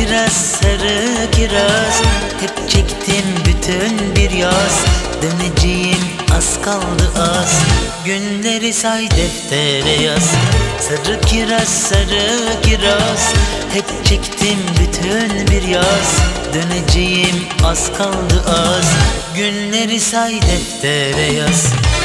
kiraz, sarı kiraz. Hep çektim bütün bir yaz. Döneceğim az kaldı az. Günleri say deftere yaz. Sarı kiraz, sarı kiraz. Hep çektim bütün bir yaz. Döneceğim az kaldı az. Günleri say deftere yaz.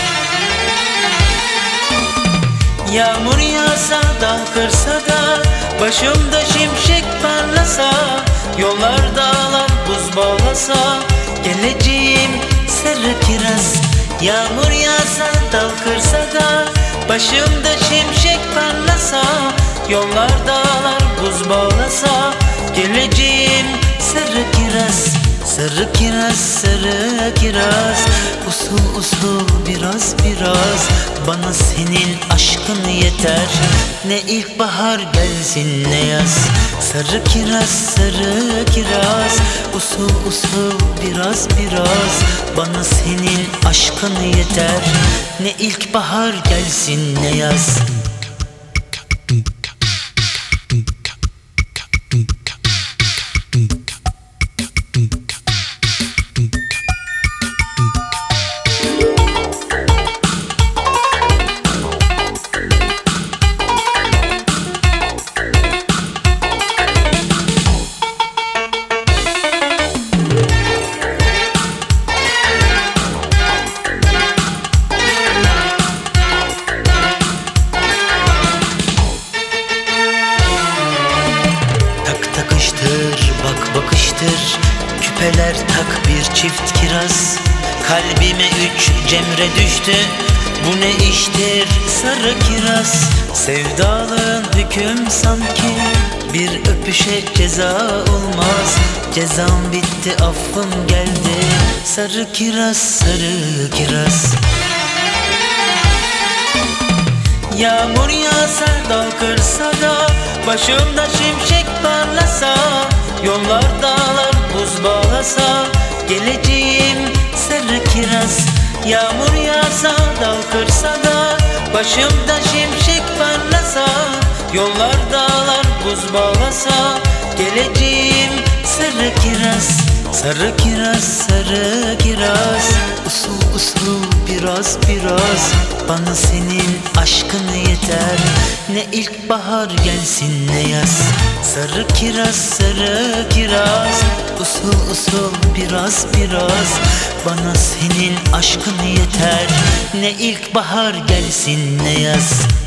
Yağmur yağsa da kırsa da, başımda şimşek parlasa, yollar dağlar buz bağlasa, geleceğim sarı kiraz. Yağmur yağsa da kırsa da, başımda şimşek parlasa, yollar dağlar buz bağlasa, geleceğim sarı kiraz. Sarı kiraz, sarı kiraz. Usul usul biraz biraz, bana senin aşkın yeter. Ne ilkbahar gelsin ne yaz. Sarı kiraz, sarı kiraz. Usul usul biraz biraz, bana senin aşkın yeter. Ne ilkbahar gelsin ne yaz. Bak bakıştır, küpeler tak bir çift kiraz. Kalbime 3 cemre düştü, bu ne iştir sarı kiraz. Sevdalığın hüküm sanki, bir öpüşe ceza olmaz. Cezam bitti, affım geldi, sarı kiraz, sarı kiraz. Yağmur yağsa da kırsa da, başımda şimşek parlasa, yollar dağlar buz bağlasa, geleceğim sarı kiraz. Yağmur yağsa da kırsa da, başımda şimşek parlasa, yollar dağlar buz bağlasa, geleceğim sarı kiraz. Sarı kiraz, sarı kiraz. Usul usul biraz biraz, bana senin aşkın yeter. Ne ilkbahar gelsin ne yaz. Sarı kiraz, sarı kiraz. Usul usul biraz biraz, bana senin aşkın yeter. Ne ilkbahar gelsin ne yaz.